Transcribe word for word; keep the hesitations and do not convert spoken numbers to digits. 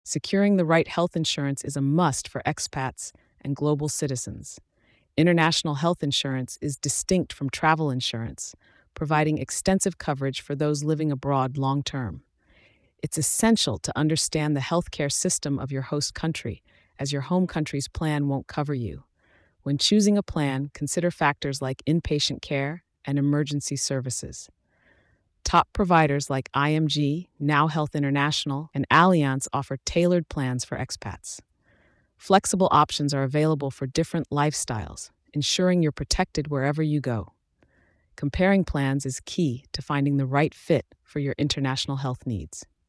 Securing the right health insurance is a must for expats and global citizens. International health insurance is distinct from travel insurance, providing extensive coverage for those living abroad long term. It's essential to understand the healthcare system of your host country, as your home country's plan won't cover you. When choosing a plan, consider factors like inpatient care and emergency services. Top providers like I M G, Now Health International, and Allianz offer tailored plans for expats. Flexible options are available for different lifestyles, ensuring you're protected wherever you go. Comparing plans is key to finding the right fit for your international health needs.